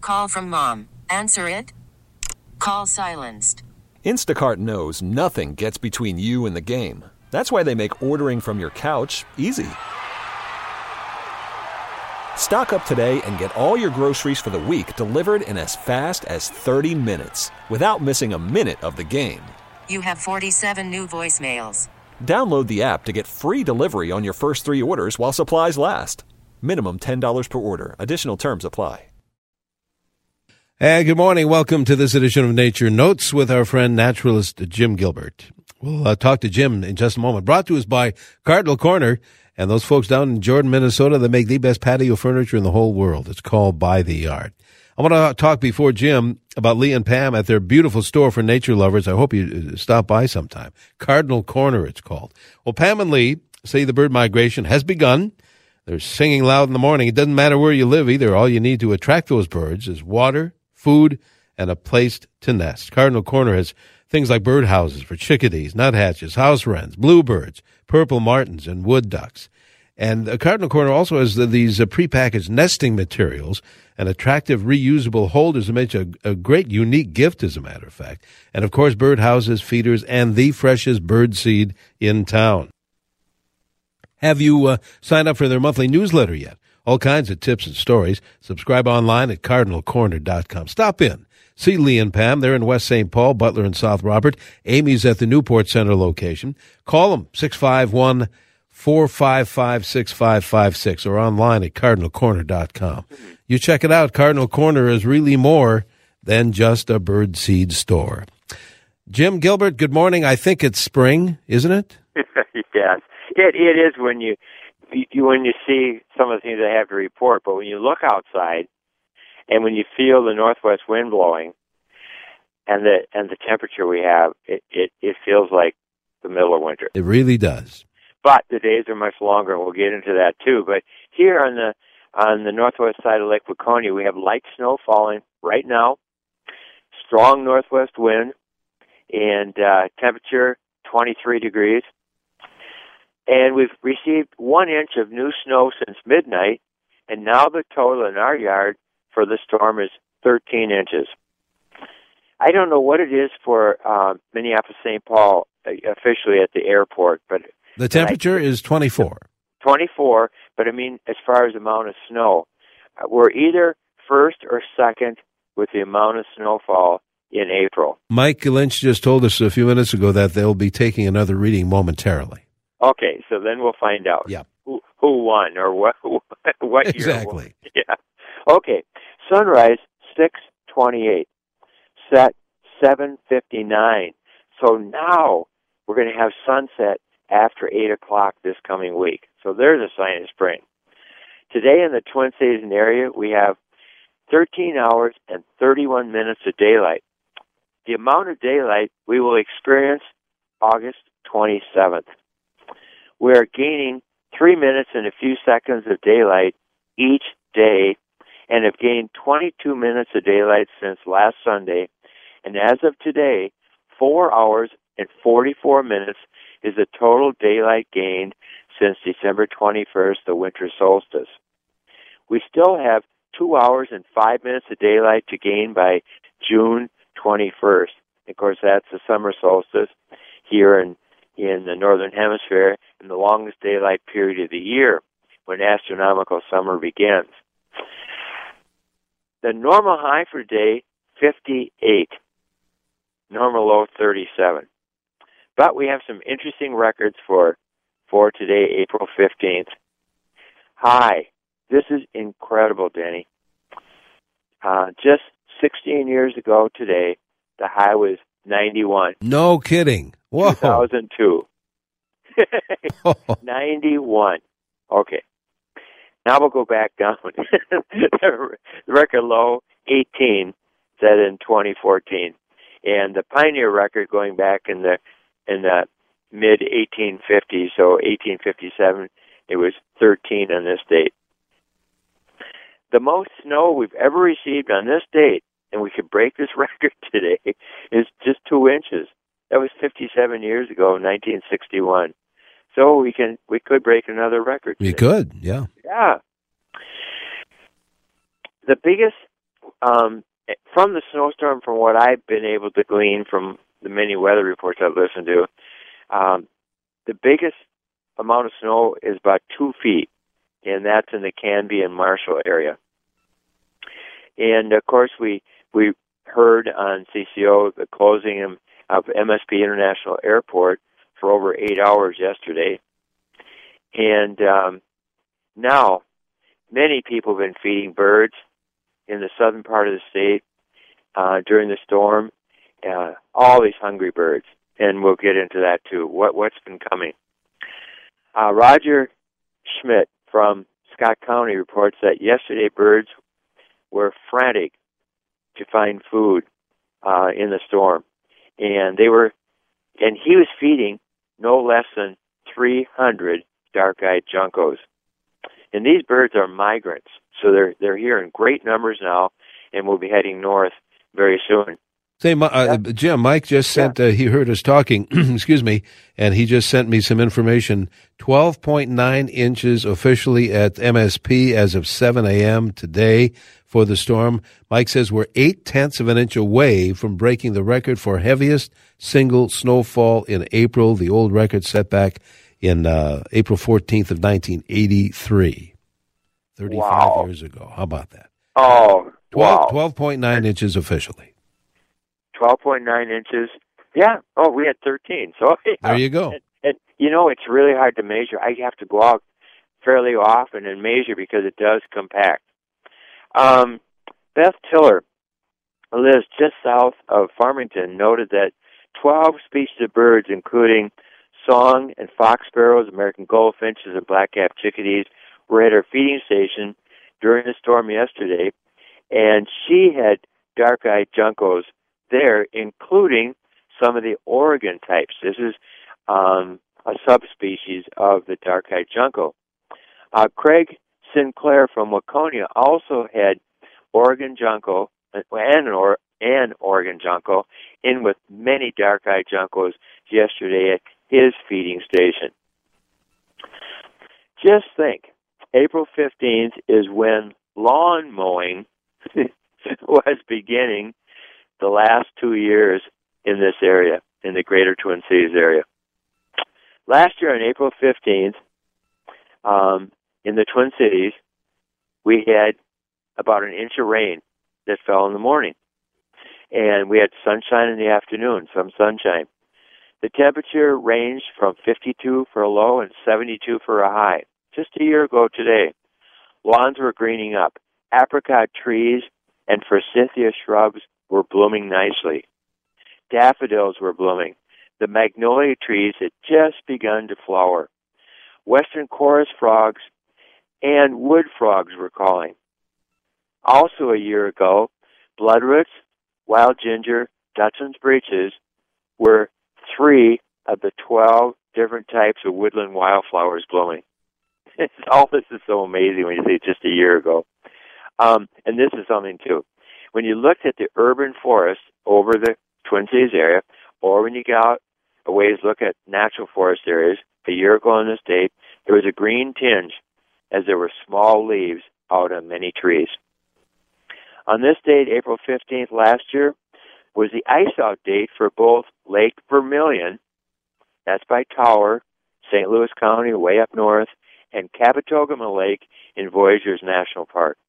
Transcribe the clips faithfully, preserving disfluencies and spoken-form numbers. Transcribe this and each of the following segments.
Call from mom. Answer it. Call silenced. Instacart knows nothing gets between you and the game. That's why they make ordering from your couch easy. Stock up today and get all your groceries for the week delivered in as fast as thirty minutes without missing a minute of the game. You have forty-seven new voicemails. Download the app to get free delivery on your first three orders while supplies last. Minimum ten dollars per order. Additional terms apply. Hey, good morning. Welcome to this edition of Nature Notes with our friend naturalist Jim Gilbert. We'll uh, talk to Jim in just a moment. Brought to us by Cardinal Corner and those folks down in Jordan, Minnesota that make the best patio furniture in the whole world. It's called By the Yard. I want to talk before Jim about Lee and Pam at their beautiful store for nature lovers. I hope you stop by sometime. Cardinal Corner, it's called. Well, Pam and Lee say the bird migration has begun. They're singing loud in the morning. It doesn't matter where you live either. All you need to attract those birds is water, food, and a place to nest. Cardinal Corner has things like birdhouses for chickadees, nuthatches, house wrens, bluebirds, purple martins, and wood ducks. And the Cardinal Corner also has the, these uh, prepackaged nesting materials and attractive reusable holders that make a, a great, unique gift, as a matter of fact. And, of course, birdhouses, feeders, and the freshest bird seed in town. Have you uh, signed up for their monthly newsletter yet? All kinds of tips and stories. Subscribe online at cardinal corner dot com. Stop in. See Lee and Pam. They're in West Saint Paul, Butler, and South Robert. Amy's at the Newport Center location. Call them, six five one, four five five, six five five six, or online at cardinal corner dot com. You check it out. Cardinal Corner is really more than just a birdseed store. Jim Gilbert, good morning. I think it's spring, isn't it? Yes. It, it is when you, you when you see some of the things I have to report, but when you look outside and when you feel the northwest wind blowing and the and the temperature we have, it, it, it feels like the middle of winter. It really does. But the days are much longer, and we'll get into that too. But here on the on the northwest side of Lake Waconia, we have light snow falling right now, strong northwest wind, and uh, temperature twenty-three degrees. And we've received one inch of new snow since midnight, and now the total in our yard for the storm is thirteen inches. I don't know what it is for uh, Minneapolis-Saint Paul uh, officially at the airport, but the temperature I, is twenty-four. twenty-four, but I mean, as far as amount of snow, uh, we're either first or second with the amount of snowfall in April. Mike Lynch just told us a few minutes ago that they'll be taking another reading momentarily. Okay, so then we'll find out yeah. who, who won or what what year exactly. won. Yeah. Okay, sunrise six twenty-eight, set seven fifty-nine. So now we're going to have sunset after eight o'clock this coming week. So there's a sign of spring. Today in the Twin Cities area, we have thirteen hours and thirty-one minutes of daylight. The amount of daylight we will experience August twenty-seventh. We are gaining three minutes and a few seconds of daylight each day and have gained twenty-two minutes of daylight since last Sunday. And as of today, four hours and forty-four minutes is the total daylight gained since December twenty-first, the winter solstice. We still have two hours and five minutes of daylight to gain by June twenty-first. Of course, that's the summer solstice here in, in the northern hemisphere and the longest daylight period of the year when astronomical summer begins. The normal high for today, fifty-eight. Normal low, thirty-seven. But we have some interesting records for, for today, April fifteenth. High. This is incredible, Denny. Uh, just sixteen years ago today, the high was ninety-one. No kidding. Whoa. two thousand two. ninety-one. Okay. Now we'll go back down. The record low, eighteen, set in twenty fourteen. And the Pioneer record going back in the in the mid eighteen fifties, so eighteen fifty-seven, it was thirteen on this date. The most snow we've ever received on this date, and we could break this record today, is just two inches. That was fifty-seven years ago, nineteen sixty-one. So we can we could break another record today. You could, yeah. Yeah. The biggest um, from the snowstorm, from what I've been able to glean from the many weather reports I've listened to, um, the biggest amount of snow is about two feet, and that's in the Canby and Marshall area. And, of course, we we heard on C C O the closing of M S P International Airport for over eight hours yesterday. And um, now many people have been feeding birds in the southern part of the state uh, during the storm, uh, all these hungry birds. And we'll get into that, too, what, what's been coming. Uh, Roger Schmidt from Scott County reports that yesterday birds were frantic to find food uh, in the storm. And they were, and he was feeding no less than three hundred dark-eyed juncos. And these birds are migrants, so they're they're here in great numbers now, and will be heading north very soon. Say, uh, yeah. Jim, Mike just sent, yeah. uh, he heard us talking, excuse me, and he just sent me some information. twelve point nine inches officially at M S P as of seven a.m. today for the storm. Mike says we're eight-tenths of an inch away from breaking the record for heaviest single snowfall in April, the old record set back in uh, April fourteenth of nineteen eighty-three, thirty-five wow. years ago. How about that? Oh, twelve, wow. twelve point nine inches officially. twelve point nine inches. Yeah. Oh, we had thirteen. So yeah. There you go. And, and, you know, it's really hard to measure. I have to go out fairly often and measure because it does compact. Um, Beth Tiller lives just south of Farmington, noted that twelve species of birds, including song and fox sparrows, American goldfinches, and black-capped chickadees, were at her feeding station during the storm yesterday, and she had dark-eyed juncos there, including some of the Oregon types. This is um, a subspecies of the dark-eyed junco. Uh, Craig Sinclair from Waconia also had Oregon junco and an, or, an Oregon junco in with many dark-eyed juncos yesterday at his feeding station. Just think, April fifteenth is when lawn mowing was beginning the last two years in this area, in the greater Twin Cities area. Last year on April fifteenth, um, in the Twin Cities, we had about an inch of rain that fell in the morning. And we had sunshine in the afternoon, some sunshine. The temperature ranged from fifty-two for a low and seventy-two for a high. Just a year ago today, lawns were greening up. Apricot trees and forsythia shrubs were blooming nicely. Daffodils were blooming. The magnolia trees had just begun to flower. Western chorus frogs and wood frogs were calling. Also a year ago, bloodroots, wild ginger, Dutton's breeches were three of the twelve different types of woodland wildflowers blooming. All this is so amazing when you say just a year ago. Um, and this is something, too. When you looked at the urban forest over the Twin Cities area, or when you get out a ways look at natural forest areas, a year ago in the state, there was a green tinge as there were small leaves out on many trees. On this date, April fifteenth last year, was the ice-out date for both Lake Vermilion, that's by Tower, Saint Louis County, way up north, and Capitogama Lake in Voyageurs National Park.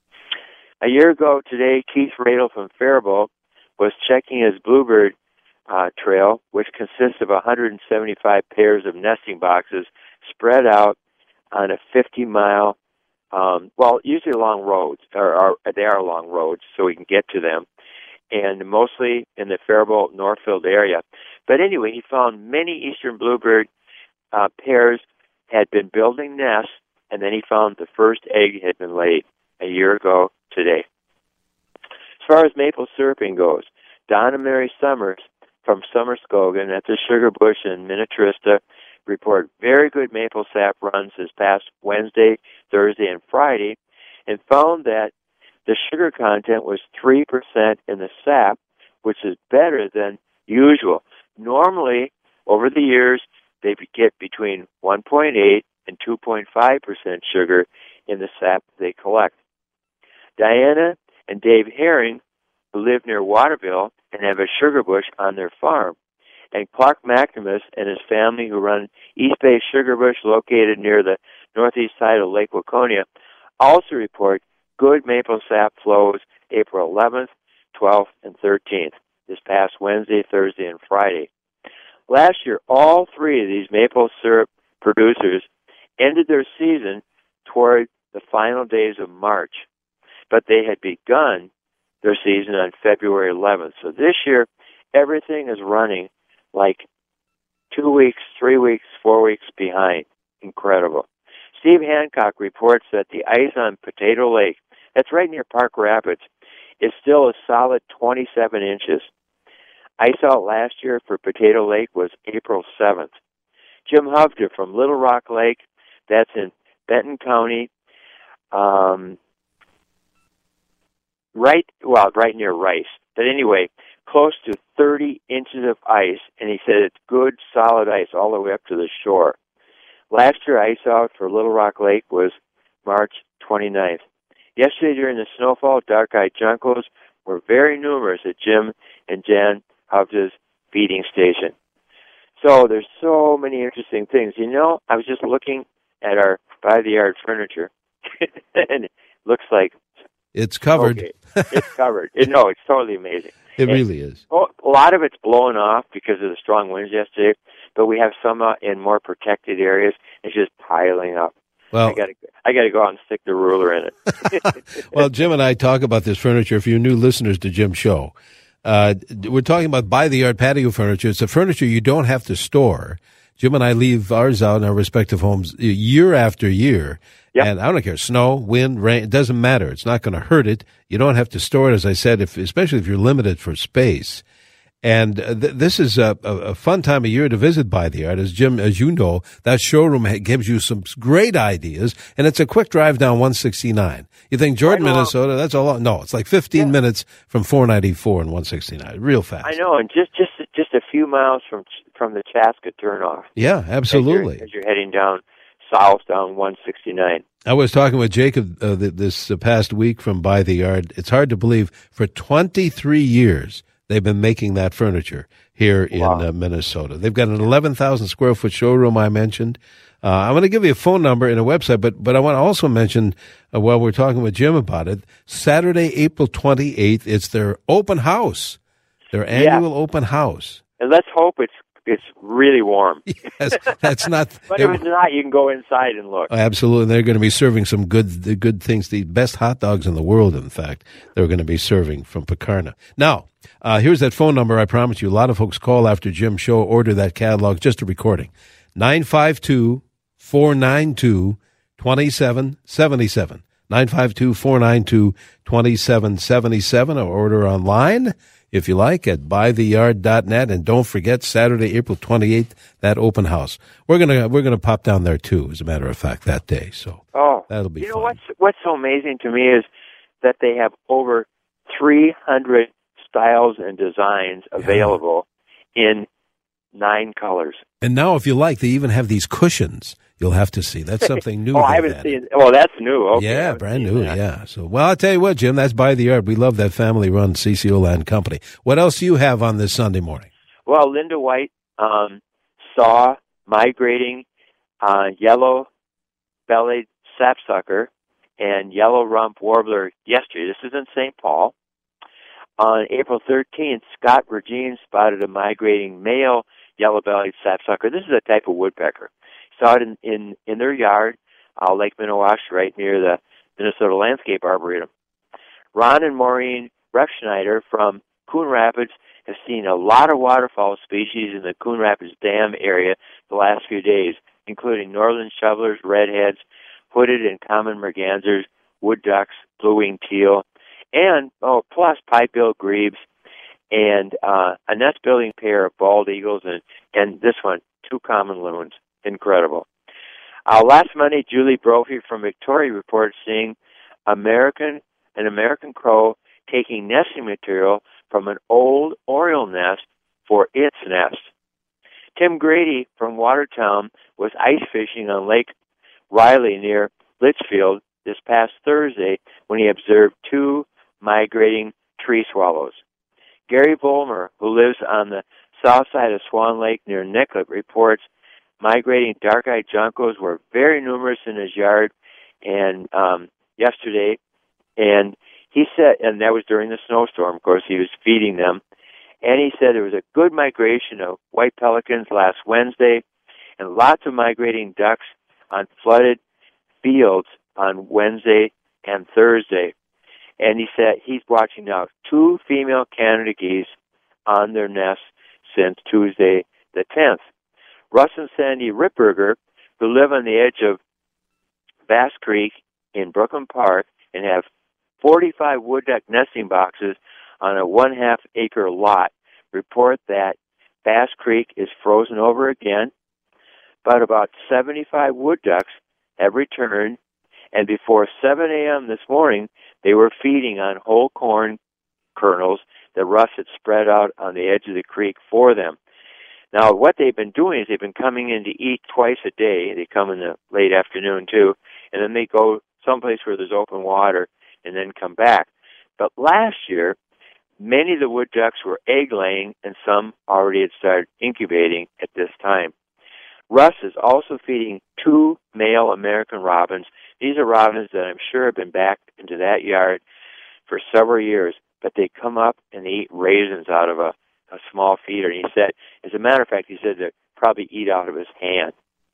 A year ago today, Keith Radel from Faribault was checking his bluebird uh, trail, which consists of one hundred seventy-five pairs of nesting boxes spread out on a fifty-mile, um, well, usually along roads, or, or they are along roads, so we can get to them, and mostly in the Faribault Northfield area. But anyway, he found many eastern bluebird uh, pairs had been building nests, and then he found the first egg had been laid a year ago today. As far as maple syruping goes, Donna Mary Summers from Summerscogan at the Sugar Bush in Minnetrista report very good maple sap runs this past Wednesday, Thursday, and Friday, and found that the sugar content was three percent in the sap, which is better than usual. Normally, over the years, they get between one point eight and two point five percent sugar in the sap they collect. Diana and Dave Herring, who live near Waterville and have a sugar bush on their farm. And Clark McNamus and his family, who run East Bay Sugar Bush, located near the northeast side of Lake Waconia, also report good maple sap flows April eleventh, twelfth, and thirteenth, this past Wednesday, Thursday, and Friday. Last year, all three of these maple syrup producers ended their season toward the final days of March, but they had begun their season on February eleventh. So this year, everything is running like two weeks, three weeks, four weeks behind. Incredible. Steve Hancock reports that the ice on Potato Lake, that's right near Park Rapids, is still a solid twenty-seven inches. Ice out last year for Potato Lake was April seventh. Jim Hovde from Little Rock Lake, that's in Benton County, um, right, well, right near Rice. But anyway, close to thirty inches of ice, and he said it's good, solid ice all the way up to the shore. Last year, ice out for Little Rock Lake was March twenty-ninth. Yesterday, during the snowfall, dark-eyed juncos were very numerous at Jim and Jan Hovde's feeding station. So there's so many interesting things. You know, I was just looking at our by-the-yard furniture, and it looks like... It's covered. Okay, it's covered. It, no, it's totally amazing. It and, really is. Oh, a lot of it's blown off because of the strong winds yesterday, but we have some uh, in more protected areas. It's just piling up. Well, I got to I got to go out and stick the ruler in it. Well, Jim and I talk about this furniture. For you new listeners to Jim's show, uh, we're talking about by-the-yard patio furniture. It's a furniture you don't have to store. Jim and I leave ours out in our respective homes year after year. Yep. And I don't care, snow, wind, rain, it doesn't matter. It's not going to hurt it. You don't have to store it, as I said, if, especially if you're limited for space. And uh, th- this is a, a, a fun time of year to visit By the Yard. As Jim, as you know, that showroom ha- gives you some great ideas, and it's a quick drive down one sixty-nine. You think Jordan, Minnesota, that's a lot. No, it's like fifteen yeah. minutes from four ninety-four and one sixty-nine. Real fast. I know, and just just just a few miles from from the Chaska turnoff. Yeah, absolutely. As you're, as you're heading down south down one sixty-nine. I was talking with Jacob uh, this uh, past week from By the Yard. It's hard to believe for twenty-three years they've been making that furniture here in wow. uh, Minnesota. They've got an eleven thousand square foot showroom I mentioned. Uh, I'm going to give you a phone number and a website, but but I want to also mention, uh, while we're talking with Jim about it, Saturday, April twenty-eighth, it's their open house, their annual yeah. open house. And let's hope it's it's really warm. Yes, that's not. But if it's not, you can go inside and look. Absolutely, they're going to be serving some good good things, the best hot dogs in the world, in fact, they're going to be serving from Picarna. Now, uh, here's that phone number I promised you. A lot of folks call after Jim's show, order that catalog, just a recording. nine five two, four nine two, two seven seven seven. nine five two, four nine two, two seven seven seven, or order online, if you like, at buy the yard dot net. And don't forget, Saturday, April twenty-eighth, that open house. We're gonna we're gonna pop down there too, as a matter of fact, that day. So oh, that'll be you know fun. what's what's so amazing to me is that they have over three hundred styles and designs available yeah. in nine colors. And now, if you like, they even have these cushions. You'll have to see. That's something new. oh, I haven't seen. Well, that's new. Okay, yeah, brand new. That. Yeah. So, well, I'll tell you what, Jim. That's By the Yard. We love that family-run C C O Land company. What else do you have on this Sunday morning? Well, Linda White um, saw migrating uh, yellow-bellied sapsucker and yellow rump warbler yesterday. This is in Saint Paul. On April thirteenth, Scott Regine spotted a migrating male yellow-bellied sapsucker. This is a type of woodpecker. Saw it in, in, in their yard, uh, Lake Minnewash, right near the Minnesota Landscape Arboretum. Ron and Maureen Refschneider from Coon Rapids have seen a lot of waterfowl species in the Coon Rapids Dam area the last few days, including northern shovelers, redheads, hooded and common mergansers, wood ducks, blue-winged teal, and, oh, plus pipe-billed grebes, and uh, a nest-building pair of bald eagles, and, and this one, two common loons. Incredible. Uh, last Monday, Julie Brophy from Victoria reported seeing American an American crow taking nesting material from an old oriole nest for its nest. Tim Grady from Watertown was ice fishing on Lake Riley near Litchfield this past Thursday when he observed two migrating tree swallows. Gary Volmer, who lives on the south side of Swan Lake near Nicollet, reports migrating dark-eyed juncos were very numerous in his yard and um, yesterday. And he said, and that was during the snowstorm, of course, he was feeding them. And he said there was a good migration of white pelicans last Wednesday and lots of migrating ducks on flooded fields on Wednesday and Thursday. And he said he's watching now two female Canada geese on their nests since Tuesday the tenth. Russ and Sandy Ripberger, who live on the edge of Bass Creek in Brooklyn Park and have forty-five wood duck nesting boxes on a one-half acre lot, report that Bass Creek is frozen over again, but about seventy-five wood ducks have returned, and before seven a.m. this morning, they were feeding on whole corn kernels that Russ had spread out on the edge of the creek for them. Now, what they've been doing is they've been coming in to eat twice a day. They come in the late afternoon, too, and then they go someplace where there's open water and then come back. But last year, many of the wood ducks were egg-laying, and some already had started incubating at this time. Russ is also feeding two male American robins. These are robins that I'm sure have been back into that yard for several years, but they come up and they eat raisins out of a, a small feeder. And he said, as a matter of fact, he said they probably eat out of his hand.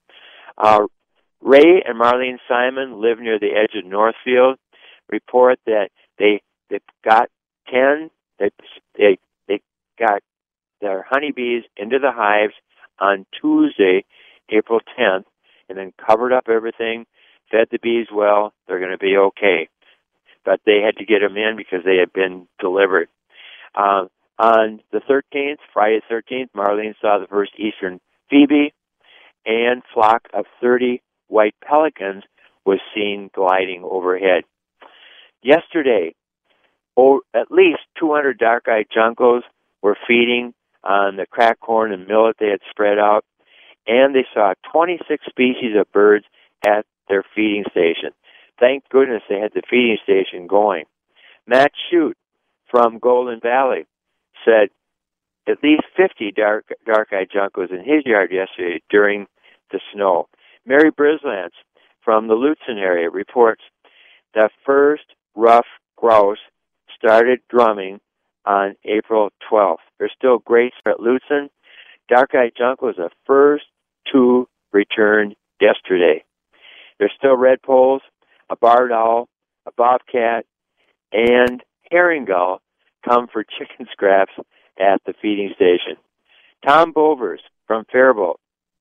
Uh, Ray and Marlene Simon live near the edge of Northfield, report that they they got ten, they, they, they got their honeybees into the hives on Tuesday, April tenth, and then covered up everything, fed the bees well. They're going to be okay. But they had to get them in because they had been delivered. Um, on the thirteenth, Friday the thirteenth, Marlene saw the first eastern phoebe, and flock of thirty white pelicans was seen gliding overhead. Yesterday, oh, at least two hundred dark-eyed juncos were feeding on the cracked corn and millet they had spread out, and they saw twenty-six species of birds at their feeding station. Thank goodness they had the feeding station going. Matt Shute from Golden Valley said at least fifty dark, dark-eyed juncos in his yard yesterday during the snow. Mary Brislance from the Lutsen area reports the first rough grouse started drumming on April twelfth. There's still great at Lutsen. Dark-eyed juncos, the first two returned yesterday. There's still red poles, a barred owl, a bobcat, and herring gull come for chicken scraps at the feeding station. Tom Bovers from Faribault,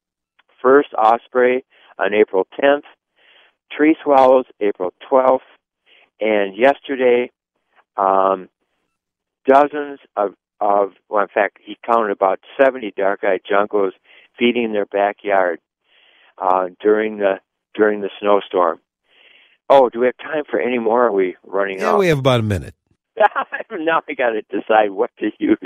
first osprey on April tenth, tree swallows April twelfth, and yesterday, um, dozens of, of, well, in fact, he counted about seventy dark-eyed juncos feeding in their backyard uh, during the during the snowstorm. Oh, do we have time for any more? Or are we running yeah, out? Yeah, we have about a minute. Now I got to decide what to use.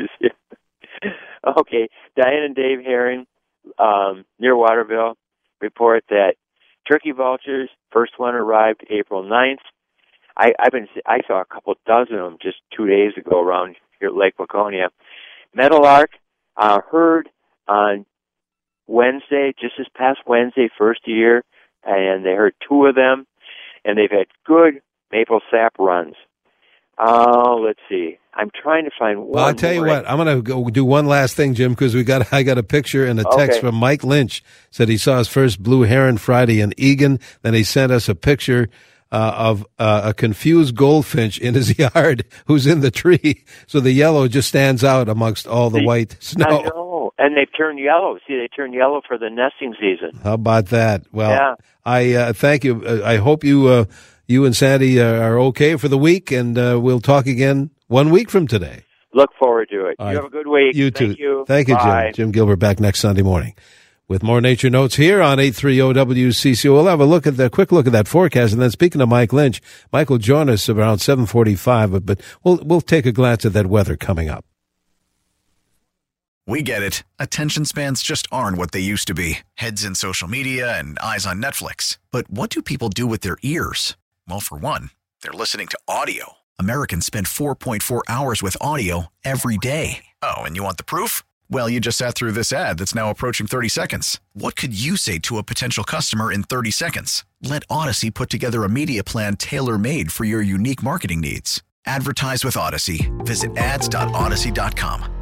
Okay, Diane and Dave Herring um, near Waterville report that turkey vultures, first one arrived April ninth. I, I've been I saw a couple dozen of them just two days ago around here at Lake Laconia. Meadowlark uh, heard on Wednesday, just this past Wednesday, first year, and they heard two of them, and they've had good maple sap runs. Oh, uh, let's see. I'm trying to find one. Well, I'll tell you what. I'm going to go do one last thing, Jim, because we got I got a picture and a text okay. from Mike Lynch. Said he saw his first blue heron Friday in Egan. Then he sent us a picture uh, of uh, a confused goldfinch in his yard who's in the tree. So the yellow just stands out amongst all the See, white snow. I know. And they've turned yellow. See, they turn yellow for the nesting season. How about that? Well, yeah. I uh, thank you. Uh, I hope you uh, you and Sandy are okay for the week, and uh, we'll talk again one week from today. Look forward to it. All you right. have a good week. You Thank too. you. Thank you, Bye. Jim. Jim Gilbert back next Sunday morning with more Nature Notes here on eight thirty W C C O. We'll have a look at the quick look at that forecast, and then speaking of Mike Lynch, Mike will join us around seven forty-five. But, but we'll we'll take a glance at that weather coming up. We get it. Attention spans just aren't what they used to be. Heads in social media and eyes on Netflix. But what do people do with their ears? Well, for one, they're listening to audio. Americans spend four point four hours with audio every day. Oh, and you want the proof? Well, you just sat through this ad that's now approaching thirty seconds. What could you say to a potential customer in thirty seconds? Let Odyssey put together a media plan tailor-made for your unique marketing needs. Advertise with Odyssey. Visit ads dot odyssey dot com.